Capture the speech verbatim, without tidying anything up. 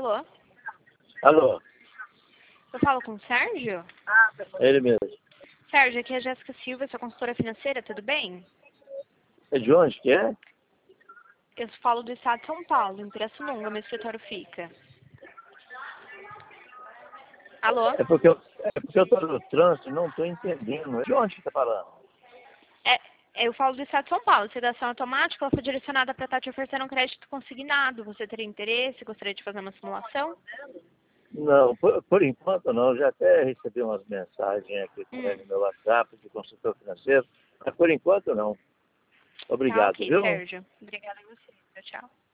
Alô? Alô? Eu falo com o Sérgio? É ele mesmo. Sérgio, aqui é a Jéssica Silva, sua consultora financeira, tudo bem? É de onde que é? Eu falo do estado de São Paulo, em Pirassununga, meu escritório fica. Alô? É porque eu, é porque eu tô no trânsito e não tô entendendo. De onde que tá falando? É, eu falo do estado de São Paulo. Sedação automática, ela foi direcionada para estar te oferecendo um crédito consignado. Você teria interesse? Gostaria de fazer uma simulação? Não, por, por enquanto não. Eu já até recebi umas mensagens aqui também Hum, no meu WhatsApp de consultor financeiro, mas por enquanto não. tá Obrigado, ok, viu? Sérgio. Obrigada a você. Tchau, tchau.